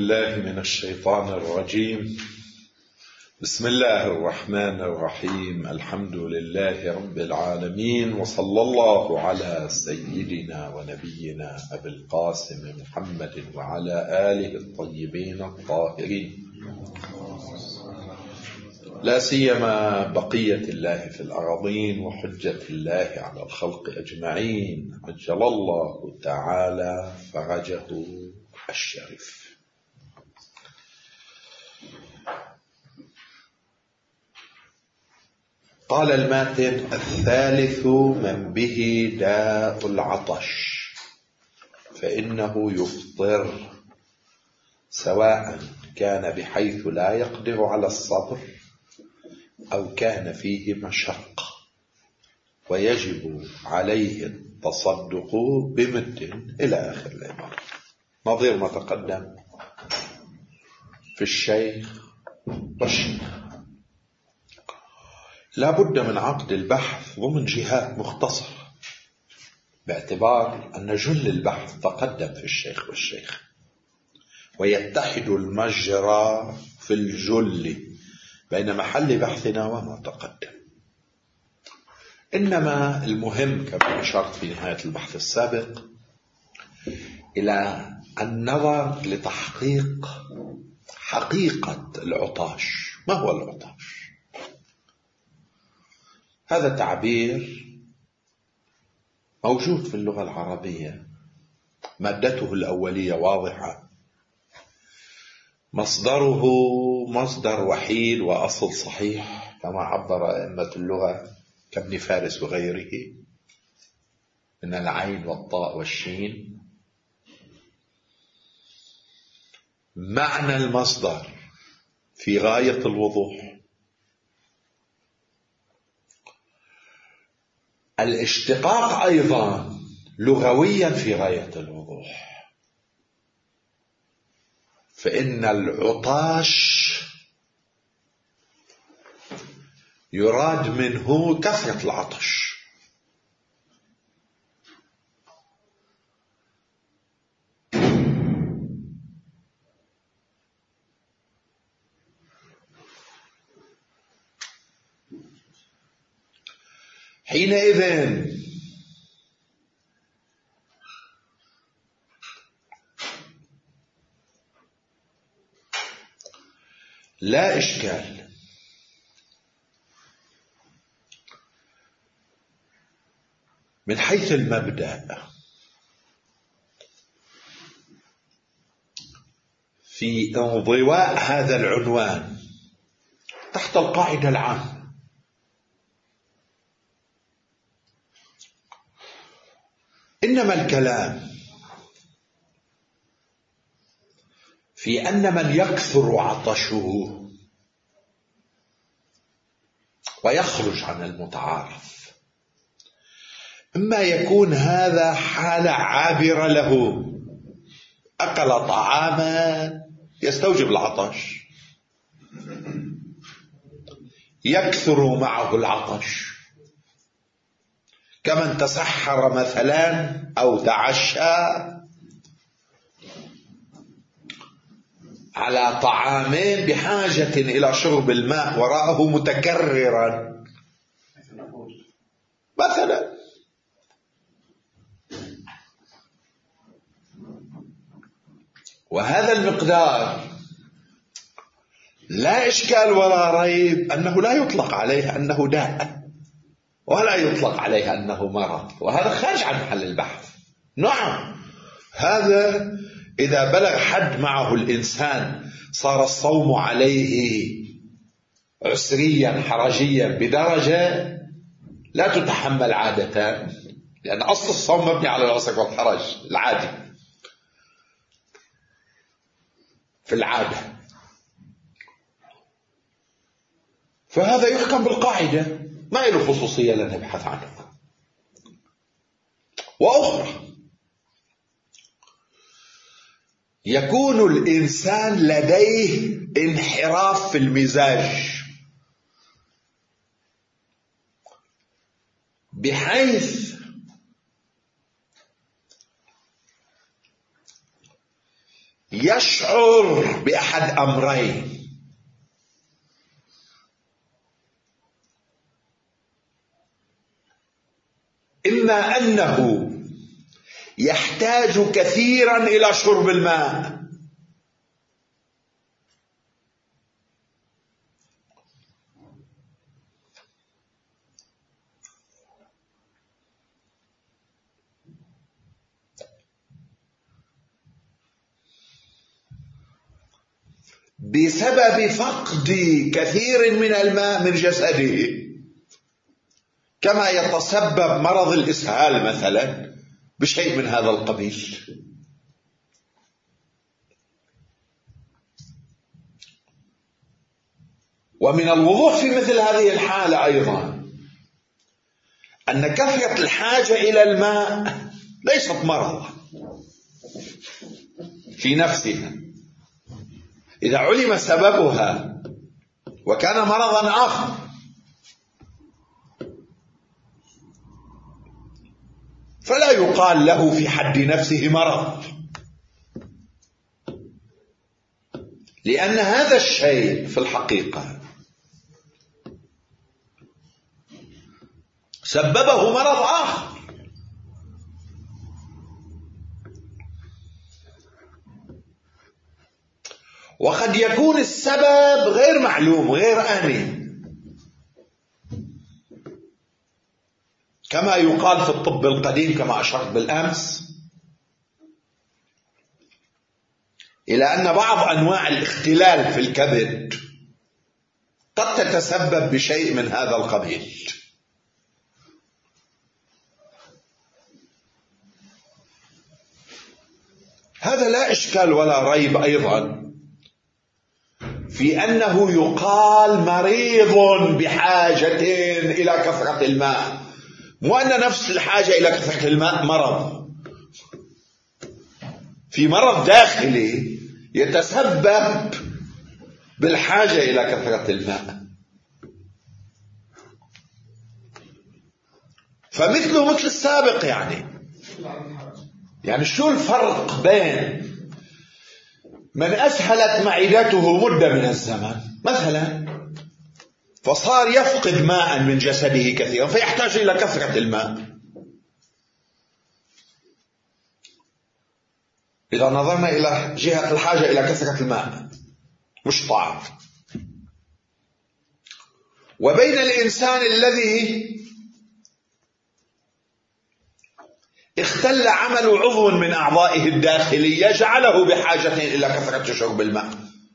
بالله من الشيطان الرجيم. بسم الله الرحمن الرحيم. الحمد لله رب العالمين، وصلى الله على سيدنا ونبينا أبي القاسم محمد وعلى آله الطيبين الطاهرين، لا سيما بقية الله في الأراضين وحجة الله على الخلق أجمعين، عجل الله تعالى فرجه الشريف. قال الماتن: الثالث من به داء العطش، فإنه يفطر، سواء كان بحيث لا يقدر على الصبر أو كان فيه مشقة، ويجب عليه التصدق بمد إلى آخر العبارة، نظير ما تقدم في الشيخ والشيخ. لا بد من عقد البحث ضمن جهات مختصرة، باعتبار أن جل البحث تقدم في الشيخ والشيخ، ويتحد المجرى في الجل بين محل بحثنا وما تقدم. إنما المهم كما أشرت في نهاية البحث السابق إلى النظر لتحقيق حقيقة العطاش. ما هو العطاش؟ هذا تعبير موجود في اللغة العربية، مادته الأولية واضحة، مصدره مصدر وحيد وأصل صحيح كما عبر أئمة اللغة كابن فارس وغيره، من العين والطاء والشين. معنى المصدر في غاية الوضوح، الاشتقاق أيضا لغويا في غاية الوضوح، فإن العطاش يراد منه كثرة العطش، حينئذ لا إشكال من حيث المبدأ في انضواء هذا العنوان تحت القاعدة العامة. إنما الكلام في أن من يكثر عطشه ويخرج عن المتعارف، إما يكون هذا حالة عابرة له، أكل طعاما يستوجب العطش، يكثر معه العطش، كمن تسحر مثلا أو تعشى على طعامين بحاجة إلى شرب الماء وراءه متكررا مثلا، وهذا المقدار لا إشكال ولا ريب أنه لا يطلق عليه أنه داء، ولا يطلق عليه أنه مرض، وهذا خارج عن محل البحث. نعم، هذا إذا بلغ حد معه الإنسان صار الصوم عليه عسريا حرجيا بدرجة لا تتحمل عادة، لأن أصل الصوم مبني على العسر والحرج العادي في العادة، فهذا يحكم بالقاعدة، ما له خصوصية لن نبحث عنها. وأخرى، يكون الإنسان لديه انحراف في المزاج بحيث يشعر بأحد أمرين: إما أنه يحتاج كثيرا إلى شرب الماء، بسبب فقد كثير من الماء من جسده، كما يتسبب مرض الإسهال مثلا بشيء من هذا القبيل. ومن الوضوح في مثل هذه الحالة أيضا أن كثرة الحاجة إلى الماء ليست مرضا في نفسها، إذا علم سببها وكان مرضا آخر فلا يقال له في حد نفسه مرض، لأن هذا الشيء في الحقيقة سببه مرض آخر. وقد يكون السبب غير معلوم غير آمن، كما يقال في الطب القديم كما أشرت بالأمس إلى أن بعض أنواع الاختلال في الكبد قد تتسبب بشيء من هذا القبيل. هذا لا إشكال ولا ريب أيضا في أنه يقال مريض بحاجة إلى كثرة الماء، وأن نفس الحاجة إلى كثرة الماء مرض، في مرض داخلي يتسبب بالحاجة إلى كثرة الماء. فمثله مثل السابق، يعني شو الفرق بين من أسهلت معدته مدة من الزمن مثلا فصار يفقد ماء من جسده كثيرا فيحتاج إلى كثرة الماء؟ إذا نظرنا إلى جهة الحاجة إلى كثرة الماء مش طعم، وبين الإنسان الذي اختل عمل عضو من أعضائه الداخلية جعله بحاجة إلى كثرة شرب الماء.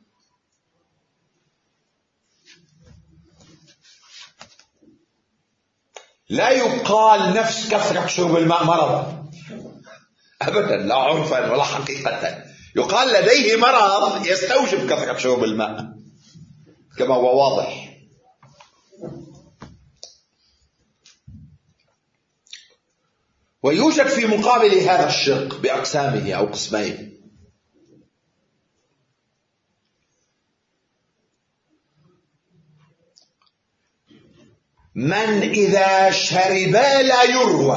لا يقال نفس كثرة شرب الماء مرض أبدا، لا عرفا ولا حقيقة. يقال لديه مرض يستوجب كثرة شرب الماء كما هو واضح. ويوجد في مقابل هذا الشق بأقسامه أو قسمين من إذا شرب لا يروى،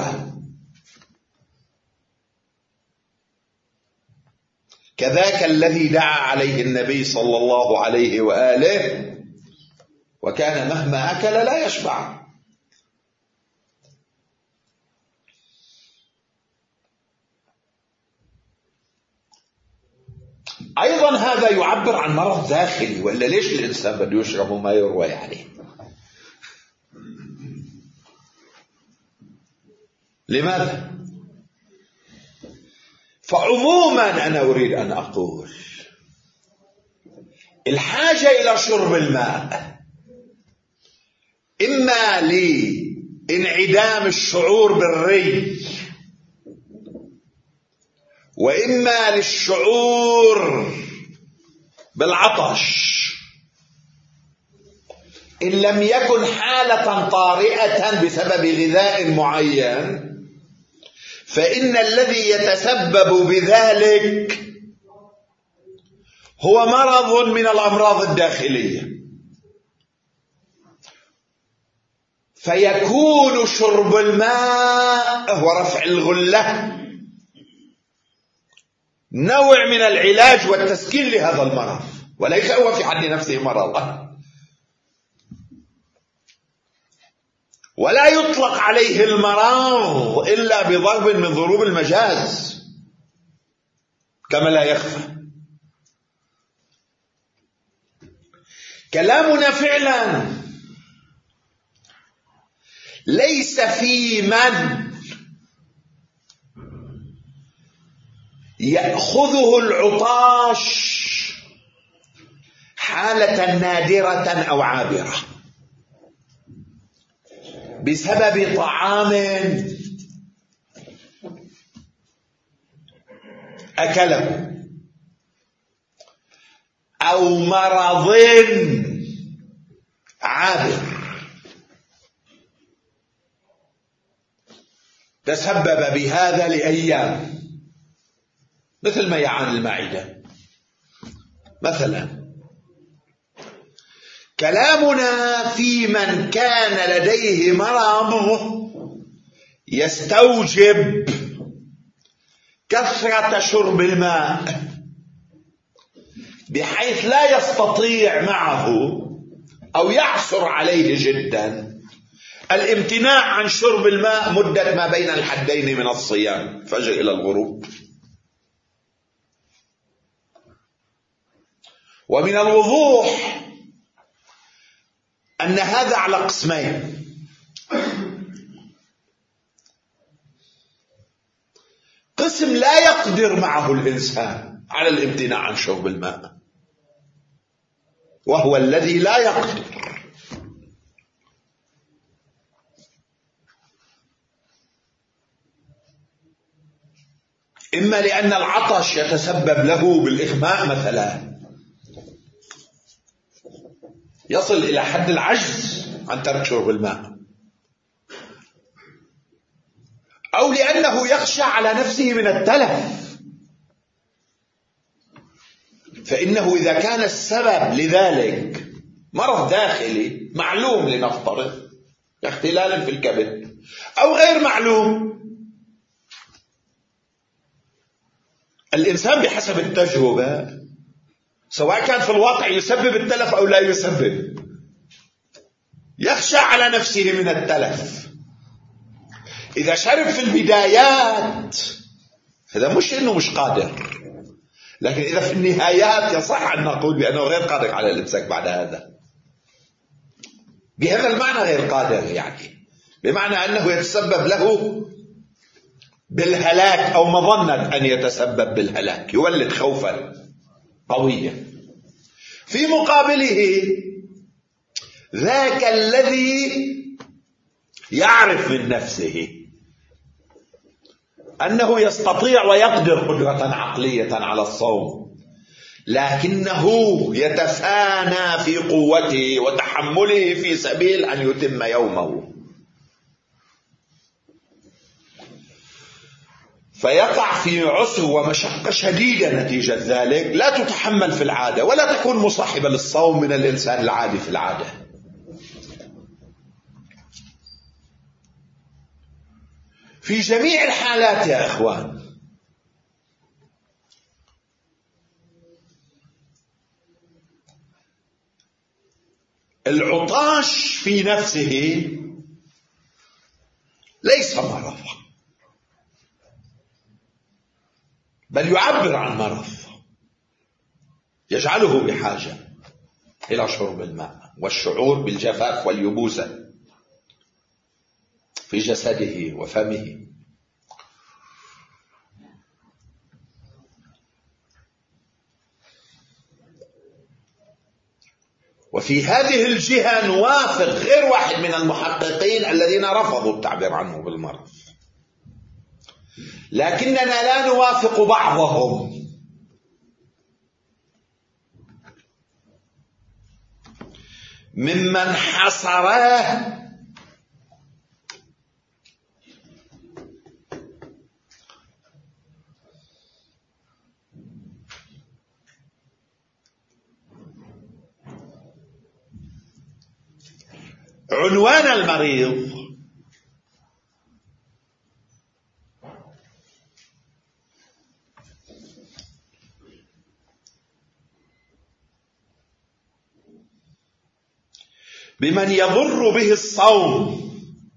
كذاك الذي دعا عليه النبي صلى الله عليه وآله وكان مهما أكل لا يشبع. أيضا هذا يعبر عن مرض داخلي، وإلا ليش الإنسان بده يشرب ما يروى لماذا؟ فعموما أنا أريد أن أقول الحاجة إلى شرب الماء إما لانعدام الشعور بالري، وإما للشعور بالعطش، إن لم يكن حالة طارئة بسبب غذاء معين فإن الذي يتسبب بذلك هو مرض من الأمراض الداخلية، فيكون شرب الماء هو رفع الغلة نوع من العلاج والتسكين لهذا المرض، وليس هو في حد نفسه مرض. ولا يطلق عليه المرض إلا بضرب من ضروب المجاز كما لا يخفى. كلامنا فعلا ليس في من يأخذه العطاش حالة نادرة أو عابرة بسبب طعام أكله أو مرض عابر تسبب بهذا لأيام، مثل ما يعاني المعدة مثلا. كلامنا في من كان لديه مرض يستوجب كثرة شرب الماء بحيث لا يستطيع معه أو يعسر عليه جدا الامتناع عن شرب الماء مدة ما بين الحدين من الصيام، فجر إلى الغروب. ومن الوضوح أن هذا على قسمين: قسم لا يقدر معه الإنسان على الامتناع عن شرب الماء، وهو الذي لا يقدر، إما لأن العطش يتسبب له بالإغماء مثلا، يصل إلى حد العجز عن ترك شرب الماء، أو لأنه يخشى على نفسه من التلف، فإنه إذا كان السبب لذلك مرض داخلي معلوم لنفترض اختلال في الكبد أو غير معلوم، الإنسان بحسب التجربة سواء كان في الواقع يسبب التلف أو لا يسبب يخشى على نفسه من التلف. إذا شرب في البدايات هذا مش إنه مش قادر، لكن إذا في النهايات يصح أن نقول بأنه غير قادر على الإمساك بعد هذا. بهذا المعنى غير قادر، يعني بمعنى أنه يتسبب له بالهلاك أو مظنة أن يتسبب بالهلاك، يولد خوفا قويا. في مقابله ذاك الذي يعرف من نفسه أنه يستطيع ويقدر قدرة عقلية على الصوم، لكنه يتفانى في قوته وتحمله في سبيل أن يتم يومه، فيقع في عسر ومشقة شديدة نتيجة ذلك لا تتحمل في العادة ولا تكون مصاحبة للصوم من الإنسان العادي في العادة. في جميع الحالات يا إخوان العطاش في نفسه ليس مرض، بل يعبر عن مرض يجعله بحاجة إلى شرب الماء والشعور بالجفاف واليبوسة في جسده وفمه. وفي هذه الجهة نوافق غير واحد من المحققين الذين رفضوا التعبير عنه بالمرض، لكننا لا نوافق بعضهم ممن حصره عنوان المريض بمن يضر به الصوم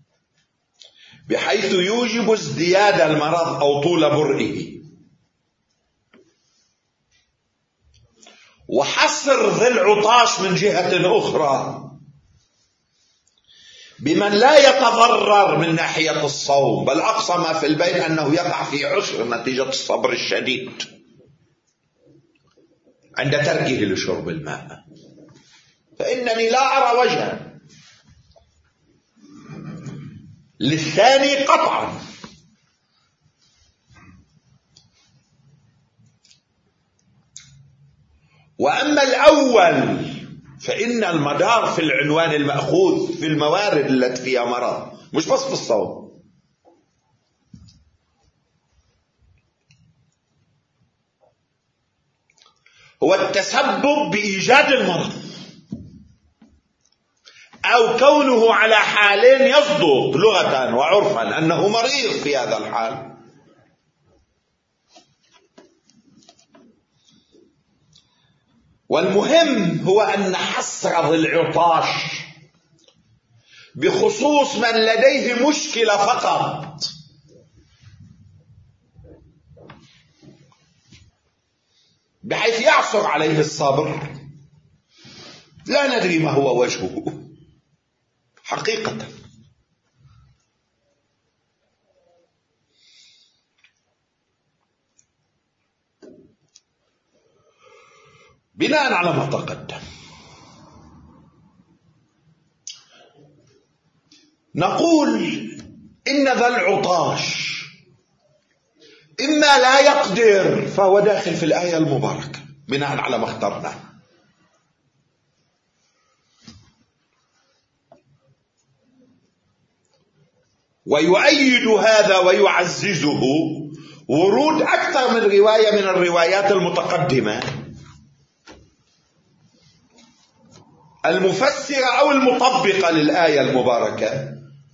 بحيث يوجب ازدياد المرض أو طول برئه، وحصر ذي العطاش من جهة أخرى بمن لا يتضرر من ناحية الصوم، بل أقصى ما في البين أنه يقع في عسر نتيجة الصبر الشديد عند تركه لشرب الماء، فإنني لا أرى وجها للثاني قطعا. وأما الأول فإن المدار في العنوان المأخوذ في الموارد التي فيها مرض، مش بس في الصوم. هو التسبب بإيجاد المرض أو كونه على حالين يصدق لغة وعرفا أنه مريض في هذا الحال. والمهم هو أن حصر ذي العطاش بخصوص من لديه مشكلة فقط، بحيث يعصر عليه الصبر، لا ندري ما هو وجهه حقيقة. بناء على ما تقدم نقول إن ذا العطاش إما لا يقدر فهو داخل في الآية المباركة بناء على ما اخترناه، ويؤيد هذا ويعززه ورود أكثر من رواية من الروايات المتقدمة المفسرة أو المطبقة للآية المباركة،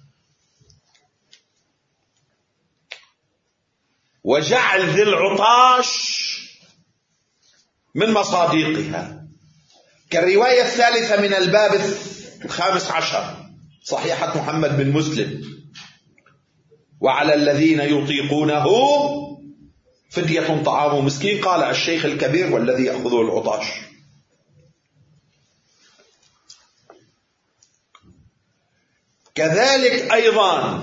وجعل ذي العطاش من مصادقها، كالرواية الثالثة من الباب 15 صحيحة محمد بن مسلم: وعلى الذين يطيقونه فدية طعام مسكين، قال الشيخ الكبير والذي يأخذه العطاش. كذلك أيضا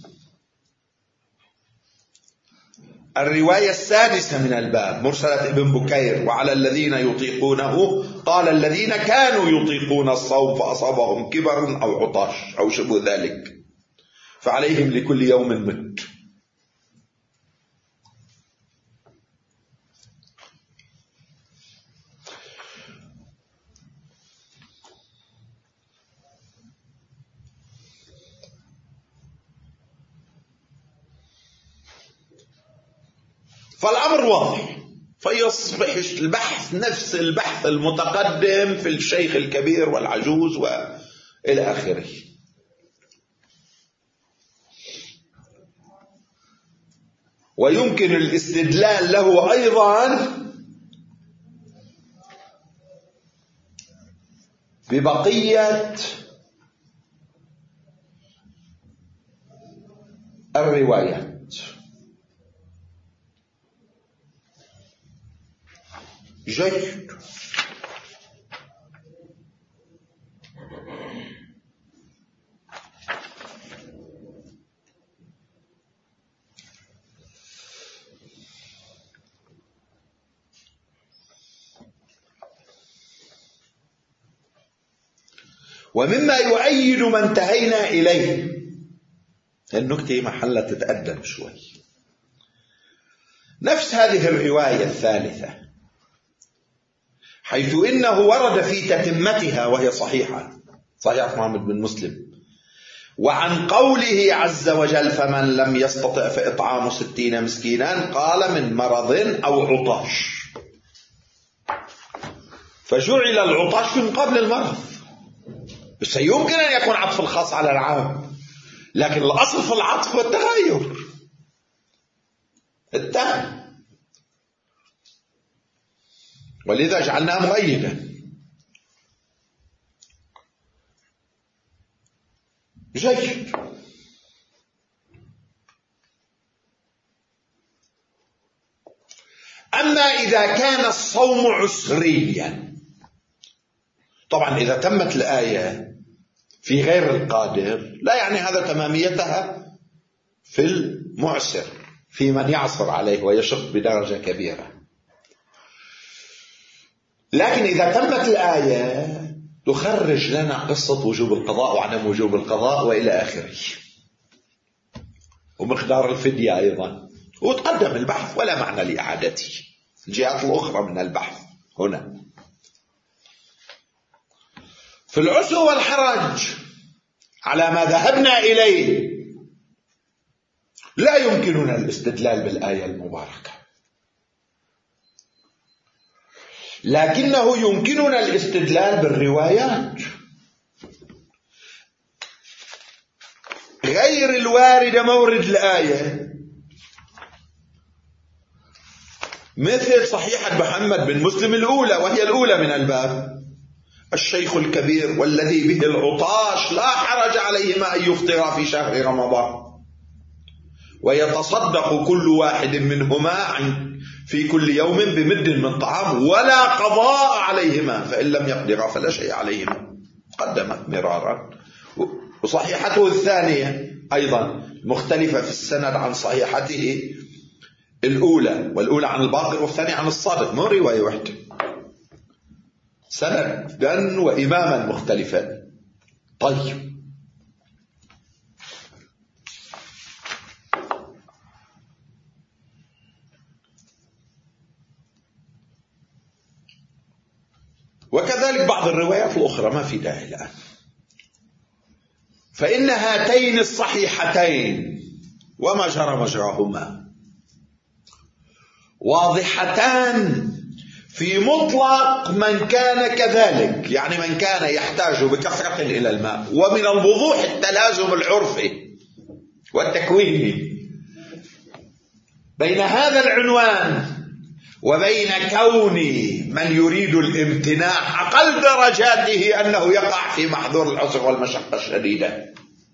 الرواية السادسة من الباب مرسلة ابن بكير: وعلى الذين يطيقونه قال الذين كانوا يطيقون الصوم فأصابهم كبر أو عطاش أو شبه ذلك فعليهم لكل يوم مد. فالأمر واضح، فيصبح البحث نفس البحث المتقدم في الشيخ الكبير والعجوز وإلى آخره. ويمكن الاستدلال له أيضا ببقية الروايات. جيد. ومما يؤيد ما انتهينا إليه، النكتة محلة تتقدم شوي، نفس هذه الرواية الثالثة، حيث إنه ورد في تتمتها وهي صحيحة محمد بن مسلم: وعن قوله عز وجل فمن لم يستطع فإطعام 60 مسكينا، قال من مرض أو عطاش، فجعل العطاش من قبل المرض. بس يمكن أن يكون عطف الخاص على العام، لكن الأصل في العطف هو التغير التام، ولذا جعلناه مؤيدا. جيد. أما إذا كان الصوم عسريا، طبعا إذا تمت الآية في غير القادر لا يعني هذا تماميتها في المعسر، في من يعصر عليه ويشق بدرجة كبيرة. لكن إذا تمت الآية تخرج لنا قصة وجوب القضاء وعدم وجوب القضاء وإلى آخره، ومقدار الفدية أيضا، وتقدم البحث ولا معنى لإعادته. الجهات الأخرى من البحث هنا في العسر والحرج على ما ذهبنا إليه لا يمكننا الاستدلال بالآية المباركة، لكنه يمكننا الاستدلال بالروايات غير الواردة مورد الآية، مثل صحيحة محمد بن مسلم الأولى، وهي الأولى من الباب: الشيخ الكبير والذي به العطاش لا حرج عليهما أن يفطرا في شهر رمضان، ويتصدق كل واحد منهما في كل يوم بمد من طعام ولا قضاء عليهما، فإن لم يقدرا فلا شيء عليهما. قدمت مرارا. وصحيحته الثانية أيضا مختلفة في السند عن صحيحته الأولى، والأولى عن الباقر والثانية عن الصادق، مو رواية واحدة، سندا وإماما مختلفا. طيب، وكذلك بعض الروايات الأخرى ما في داعي الآن. فإن هاتين الصحيحتين وما جرى مجراهما واضحتان في مطلق من كان كذلك، يعني من كان يحتاج بكثرة إلى الماء. ومن الوضوح التلازم العرفي والتكويني بين هذا العنوان وبين كون من يريد الامتناع أقل درجاته أنه يقع في محظور العسر والمشقة الشديدة،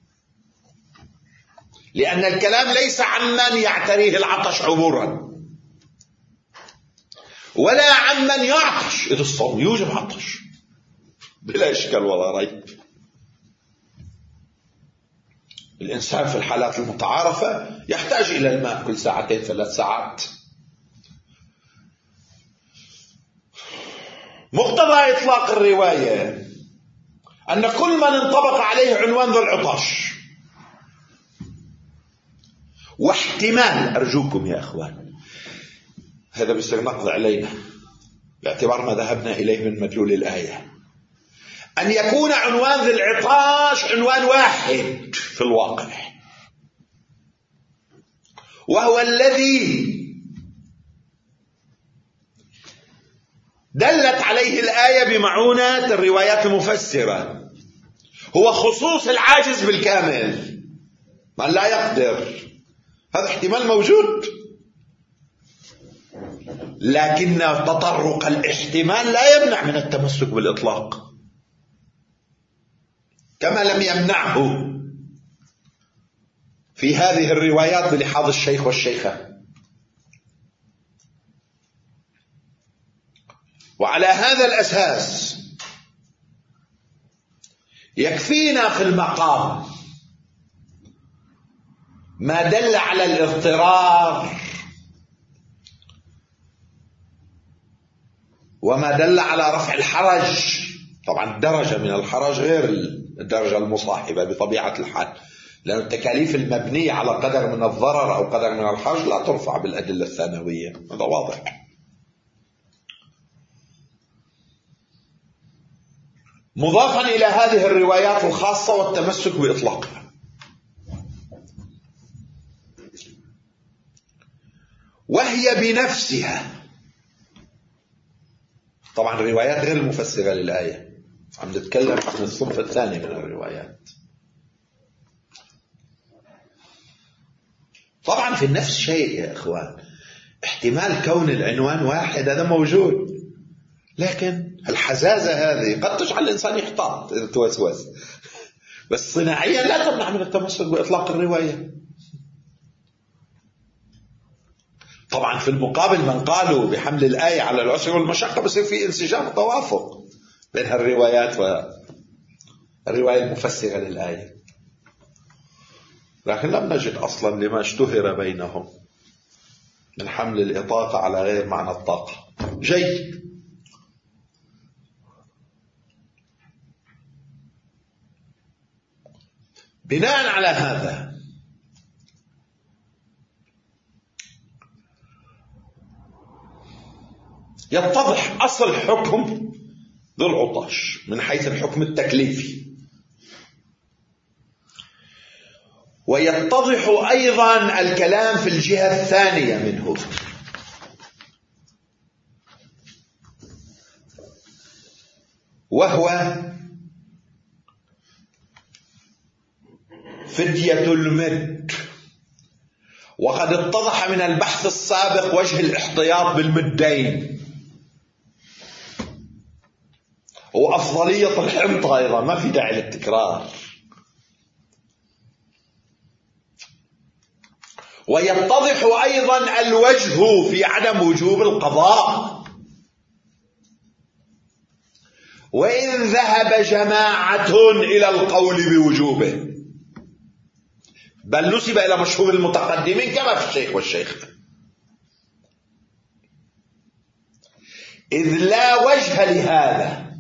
لأن الكلام ليس عمن يعتريه العطش عبورا ولا عمن يعطش، إذ الصوم يوجب عطش بلا إشكال ولا ريب. الإنسان في الحالات المتعارفة يحتاج إلى الماء كل 2 3 ساعات. مقتضى إطلاق الرواية أن كل من انطبق عليه عنوان ذو العطش واحتمال، أرجوكم يا أخوان هذا بيصير نقض علينا باعتبار ما ذهبنا إليه من مدلول الآية، أن يكون عنوان ذي العطاش عنوان واحد في الواقع، وهو الذي دلت عليه الآية بمعونة الروايات المفسرة، هو خصوص العاجز بالكامل من لا يقدر. هذا احتمال موجود، لكن تطرق الاحتمال لا يمنع من التمسك بالإطلاق، كما لم يمنعه في هذه الروايات بلحاظ الشيخ والشيخة. وعلى هذا الأساس يكفينا في المقام ما دل على الاضطرار وما دل على رفع الحرج. طبعا الدرجة من الحرج غير الدرجة المصاحبة بطبيعة الحال، لأن التكاليف المبنية على قدر من الضرر أو قدر من الحرج لا ترفع بالأدلة الثانوية، هذا واضح. مضافا إلى هذه الروايات الخاصة والتمسك بإطلاقها، وهي بنفسها طبعا الروايات غير المفسرة للآية، عم نتكلم عن الصنف الثاني من الروايات. طبعا في النفس شيء يا إخوان، احتمال كون العنوان واحد هذا موجود، لكن الحزازة هذه قد تجعل الإنسان يحتاط إذا توسوس، بس صناعيا لا تمنع من التمسك بإطلاق الرواية. طبعا في المقابل من قالوا بحمل الآية على العسر والمشقة بصير في انسجام وتوافق بين الروايات والرواية المفسرة للآية، لكن لم نجد أصلا لما اشتهر بينهم من حمل الإطاقة على غير معنى الطاقة. جيد. بناء على هذا يتضح أصل حكم ذو العطاش من حيث الحكم التكليفي، ويتضح أيضا الكلام في الجهة الثانية منه، وهو فدية المد. وقد اتضح من البحث السابق وجه الاحتياط بالمدين وأفضلية الحنطة أيضا، ما في داعي للتكرار. ويتضح أيضا الوجه في عدم وجوب القضاء، وإن ذهب جماعة إلى القول بوجوبه، بل نسب إلى مشهور المتقدمين كما في الشيخ والشيخ، إذ لا وجه لهذا.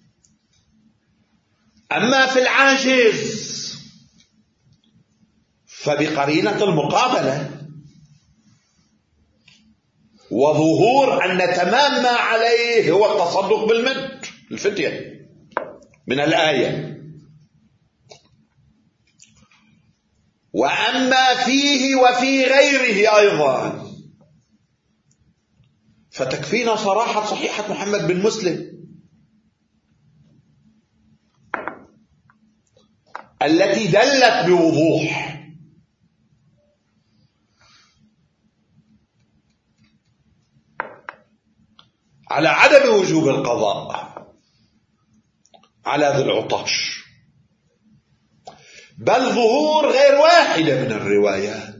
أما في العاجز فبقرينة المقابلة وظهور أن تمام ما عليه هو التصدق بالمد الفدية من الآية. وأما فيه وفي غيره أيضا فتكفينا صراحة صحيحة محمد بن مسلم التي دلت بوضوح على عدم وجوب القضاء على ذي العطاش، بل ظهور غير واحدة من الروايات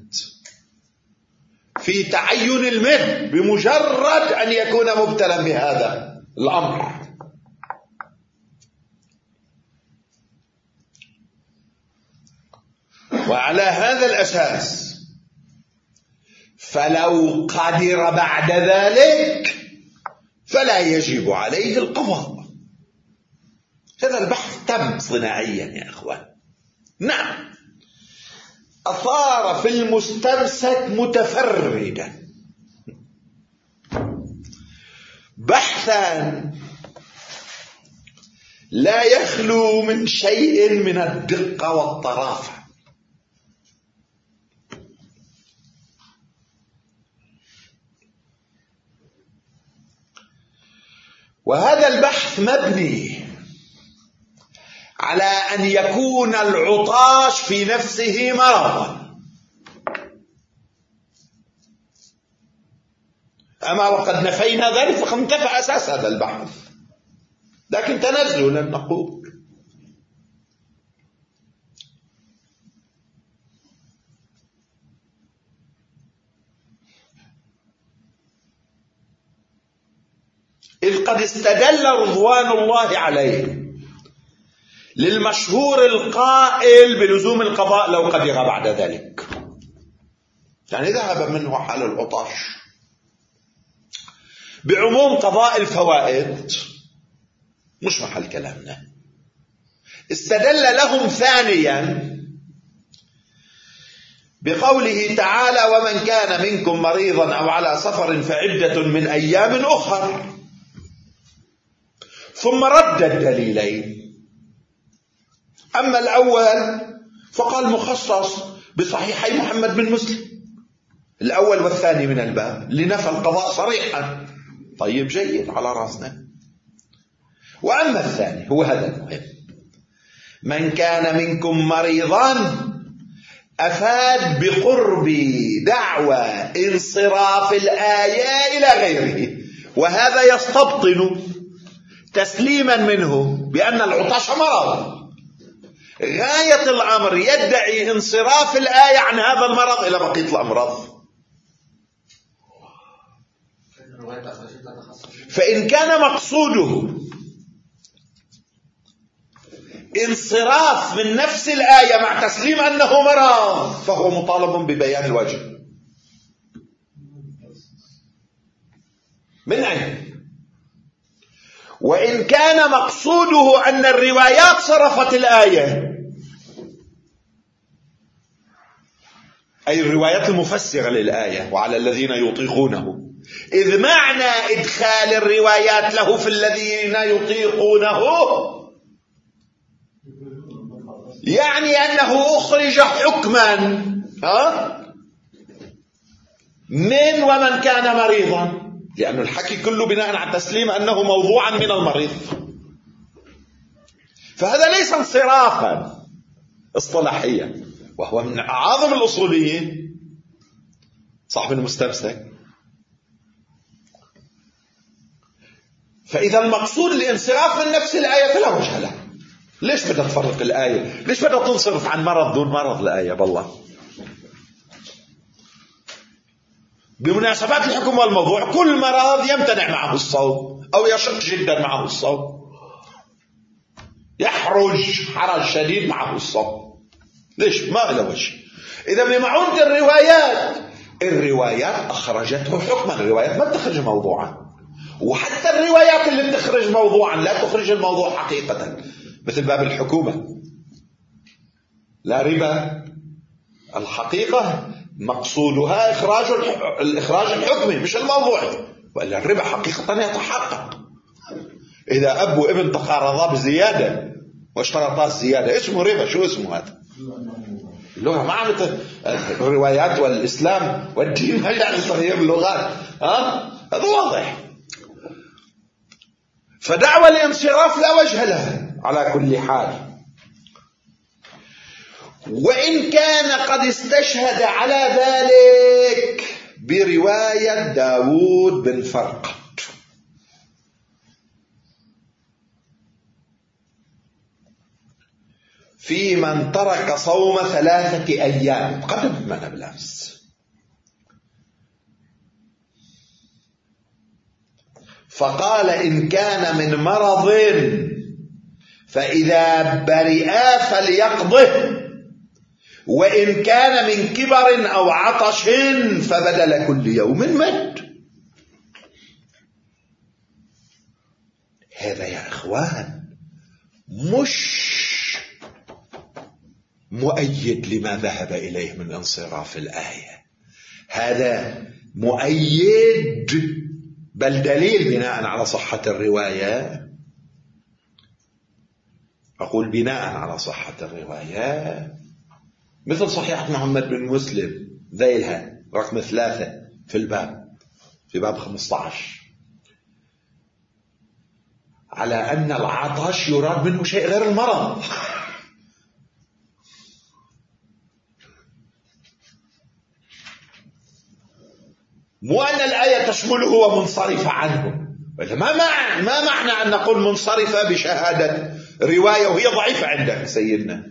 في تعين المد بمجرد أن يكون مبتلا بهذا الأمر. وعلى هذا الأساس فلو قدر بعد ذلك فلا يجب عليه القضاء. هذا البحث تم صناعيا يا أخوان. نعم، أثار في المستمسك متفردا بحثا لا يخلو من شيء من الدقة والطرافة، وهذا البحث مبني على أن يكون العطاش في نفسه مرضا. أما وقد نفينا ذلك فقد انتفى أساس هذا البحث، لكن تنزلا نقول إذ قد استدل رضوان الله عليه للمشهور القائل بلزوم القضاء لو قدر بعد ذلك، يعني ذهب منه حال العطاش بعموم قضاء الفوائد، مش محل كلامنا. استدل لهم ثانيا بقوله تعالى ومن كان منكم مريضا أو على سفر فعدة من أيام أخر، ثم رد الدليلين. أما الأول فقال مخصص بصحيحي محمد بن مسلم، الأول والثاني من الباب لنفى القضاء صريحا. طيب جيد، على رأسنا. وأما الثاني هو هذا المهم، من كان منكم مريضا أفاد بقرب دعوى انصراف الآية إلى غيره، وهذا يستبطن تسليما منه بأن العطاش مرض، غاية الأمر يدعي انصراف الآية عن هذا المرض إلى بقية الأمراض. فإن كان مقصوده انصراف من نفس الآية مع تسليم أنه مرض فهو مطالب ببيان الوجه. من أين؟ وإن كان مقصوده أن الروايات صرفت الآية، أي الروايات المفسرة للآية وعلى الذين يطيقونه، إذ معنى إدخال الروايات له في الذين يطيقونه يعني أنه أخرج حكما من ومن كان مريضا، لأن الحكي كله بناء على تسليم أنه موضوعا من المريض. فهذا ليس انصرافا اصطلاحيا، وهو من أعظم الأصوليين صاحب المستمسك. فإذا المقصود الانصراف من نفس الآية فلا وجه له. ليش بدها تفرق الآية؟ ليش بدها تنصرف عن مرض دون مرض الآية؟ بالله بمناسبات الحكم والموضوع كل مرض يمتنع معه الصوم أو يشق جدا معه الصوم، يحرج حرج شديد معه الصوم. ليش؟ ما له وجه. إذا بمعونة الروايات أخرجته حكما. الروايات ما تخرج موضوعا، وحتى الروايات اللي تخرج موضوعا لا تخرج الموضوع حقيقة، مثل باب الحكومة. لا ربا الحقيقة مقصودها الإخراج الحكمي مش الموضوعي، وإلا الربا حقيقة يتحقق إذا أب وابن تقارضا بزيادة واشترطا الزيادة، اسمه ربا. شو اسمه هذا؟ اللغة ما عملت الروايات والإسلام والدين ما يعني تغيير اللغات. هذا واضح. فدعوى الانصراف لا وجه لها على كل حال. وإن كان قد استشهد على ذلك برواية داود بن فرقد في من ترك صوم 3 أيام قبل ما بالأمس، فقال إن كان من مرض فإذا برئا فليقضه، وإن كان من كبر أو عطش فبدل كل يوم مد. هذا يا إخوان مش مؤيد لما ذهب إليه من انصراف الآية، هذا مؤيد بل دليل بناء على صحة الرواية. أقول بناء على صحة الرواية، مثل صحيح محمد بن مسلم ذيلها رقم 3 في الباب، في باب 15، على أن العطش يراد منه شيء غير المرض. مو أن الآية تشمله ومنصرفة عنه. ما معنى أن نقول منصرفة بشهادة رواية وهي ضعيفة عندك سيدنا؟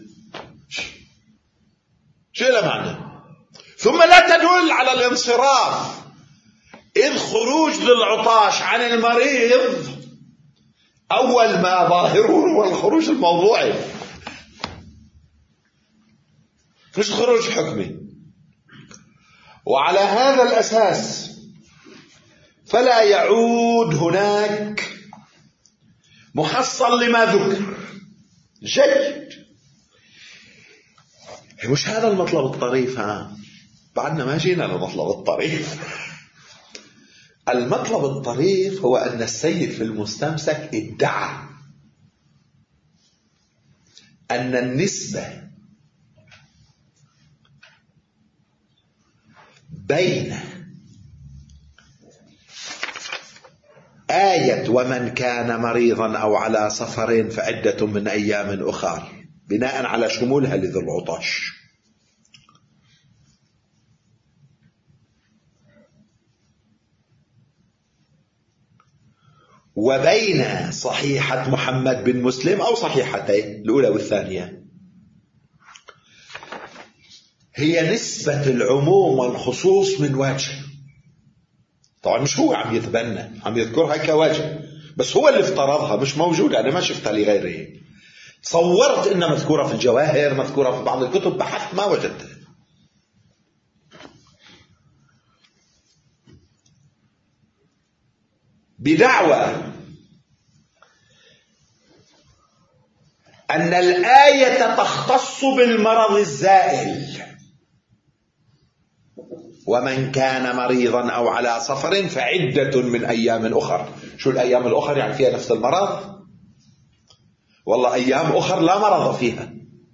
شو له معنى؟ ثم لا تدل على الانصراف، إذ خروج للعطاش عن المريض أول ما ظاهره هو الخروج الموضوعي مش الخروج الحكمي. وعلى هذا الأساس فلا يعود هناك محصل لما ذكر. جيد، مش هذا المطلب الطريف. بعدنا ما جينا للمطلب الطريف. المطلب الطريف هو أن السيد في المستمسك ادعى أن النسبة بين آية ومن كان مريضا أو على سفر فعدة من أيام أخر بناء على شمولها لذي العطش، وبين صحيحة محمد بن مسلم أو صحيحتين الأولى والثانية هي نسبة العموم والخصوص من وجه. طبعا مش هو عم يتبنى، عم يذكرها كوجه، بس هو اللي افترضها، مش موجودة، أنا ما شفتها لغيره. تصورت إنها مذكورة في الجواهر، مذكورة في بعض الكتب، بحثت ما وجدتها. بدعوى أن الآية تختص بالمرض الزائل، ومن كان مريضا أو على سفر فعدة من أيام أخر. شو الأيام الأخر؟ يعني فيها نفس المرض؟ والله أيام أخر لا مرض فيها،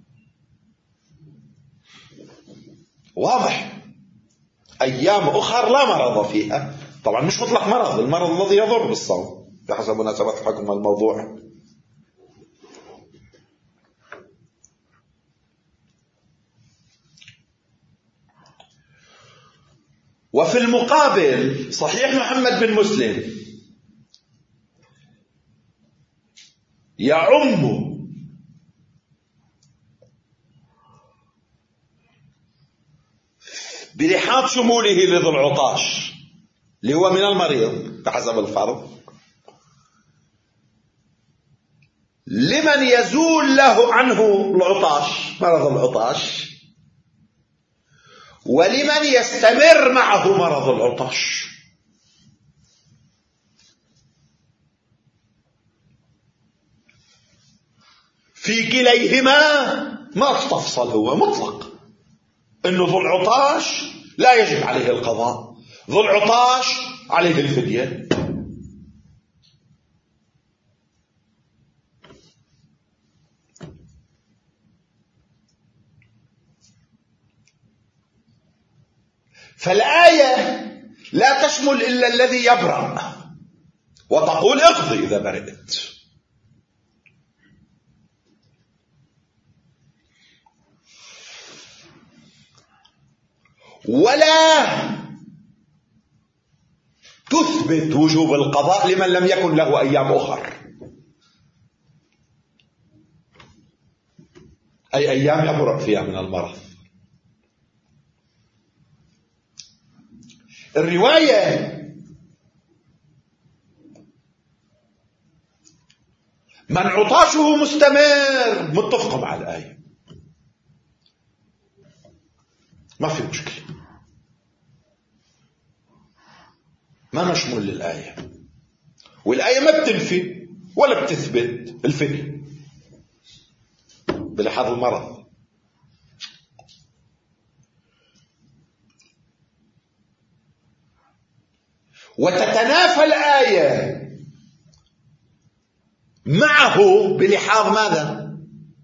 واضح، أيام أخر لا مرض فيها. طبعا مش مطلق مرض، المرض الذي يضر بالصوم بحسب مناسبة حكم الموضوع. وفي المقابل صحيح محمد بن مسلم يعم بلحاظ شموله لذو العطاش اللي هو من المريض بحسب الفرض، لمن يزول له عنه العطاش، مرض العطاش، ولمن يستمر معه مرض العطاش. في كليهما ما استفصل، هو مطلق انه ذو العطاش لا يجب عليه القضاء، ذو العطاش عليه الفدية. فالآية لا تشمل إلا الذي يبرأ، وتقول اقضي إذا برئت. ولا تثبت وجوب القضاء لمن لم يكن له أيام أخر، أي أيام يبرأ فيها من المرض. الرواية من عطاشه مستمر متفق مع الآية، ما في مشكلة، ما مشمول للآية، والآية ما بتنفي ولا بتثبت الفدية بلحاظ المرض. وتتنافى الآية معه بلحاظ ماذا؟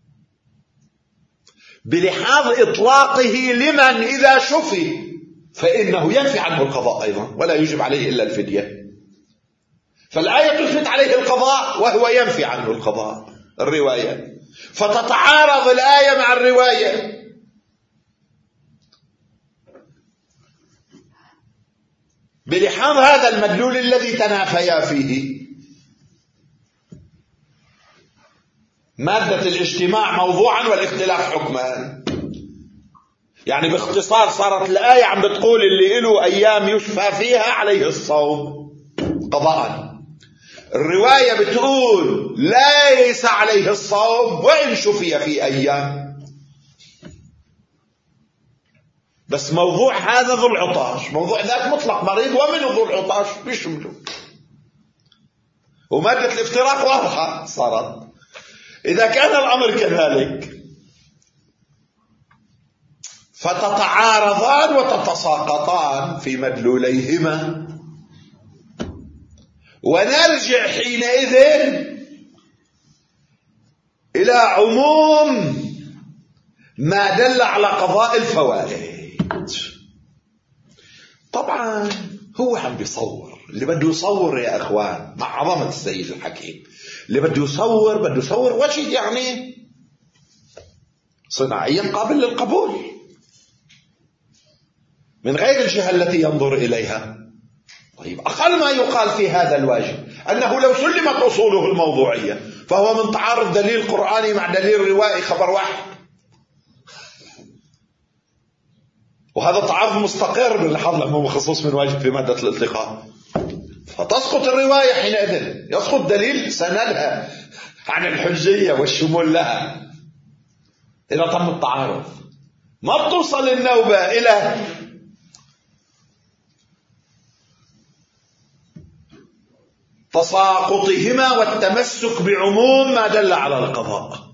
بلحاظ إطلاقه لمن إذا شفي فإنه ينفي عنه القضاء أيضا ولا يجب عليه إلا الفدية. فالآية تثبت عليه القضاء وهو ينفي عنه القضاء، الرواية، فتتعارض الآية مع الرواية. بلحاظ هذا المدلول الذي تنافيا فيه، مادة الاجتماع موضوعا والاختلاف حكما. يعني باختصار صارت الآية عم بتقول اللي له أيام يشفى فيها عليه الصوم قضاء، الرواية بتقول ليس عليه الصوم وإن شفي في أيام. بس موضوع هذا ذو العطاش، موضوع ذاك مطلق مريض ومنه ذو العطاش بيشمله، ومادة الافتراق واضحة صارت. إذا كان الأمر كذلك فتتعارضان وتتساقطان في مدلوليهما، ونرجع حينئذ إلى عموم ما دل على قضاء الفوائد. طبعا هو عم بيصور، اللي بده يصور يا أخوان مع عظمة السيد الحكيم، اللي بده يصور وجه يعني صناعيا قابل للقبول من غير الجهة التي ينظر إليها. طيب أقل ما يقال في هذا الواجب أنه لو سلمت أصوله الموضوعية فهو من تعارض دليل قرآني مع دليل روائي خبر واحد. وهذا تعارض مستقر بلحاظ العموم والخصوص من واجب في مادة الالتقاء، فتسقط الرواية حينئذ، يسقط دليل سندها عن الحجية والشمول لها إذا تم التعارض. ما بتوصل النوبة إلى تساقطهما والتمسك بعموم ما دل على القضاء.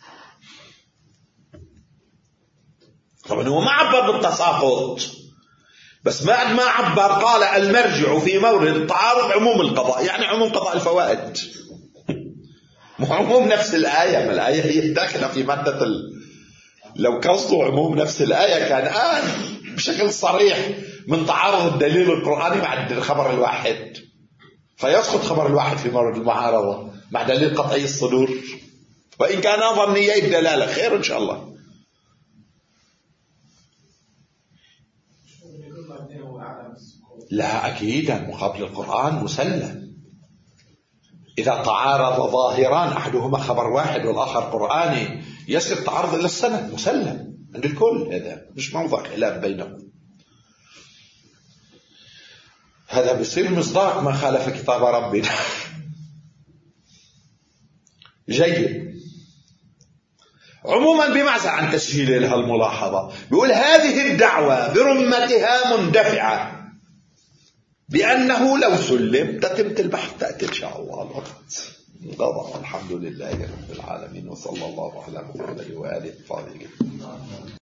طبعا هو ما عبر بالتساقط، بس بعد ما عبر قال المرجع في مورد التعارض عموم القضاء، يعني عموم قضاء الفوائد، مو عموم نفس الآية. ما الآية هي داخلة في مادة لو قصدوا عموم نفس الآية كان بشكل صريح من تعارض الدليل القرآني مع الخبر الواحد، فيسقط خبر الواحد في مورد المعارضة مع دليل قطعي الصدور، وإن كان ظنية الدلالة خير إن شاء الله. لا أكيد مقابل القرآن مسلم. إذا تعارض ظاهران أحدهما خبر واحد والآخر قرآني يصير تعارض إلى السند مسلم عند الكل، هذا مش موضع خلاف بينهم. هذا بيصير مصداق ما خالف كتاب ربنا. جيد. عموما بمعزة عن تسجيل لها الملاحظة، بيقول هذه الدعوة برمتها مندفعة بأنه لو سلم تتمة البحث تأتي إن شاء الله الوقت. الحمد لله رب العالمين، وصلى الله على محمد وآله وصحبه.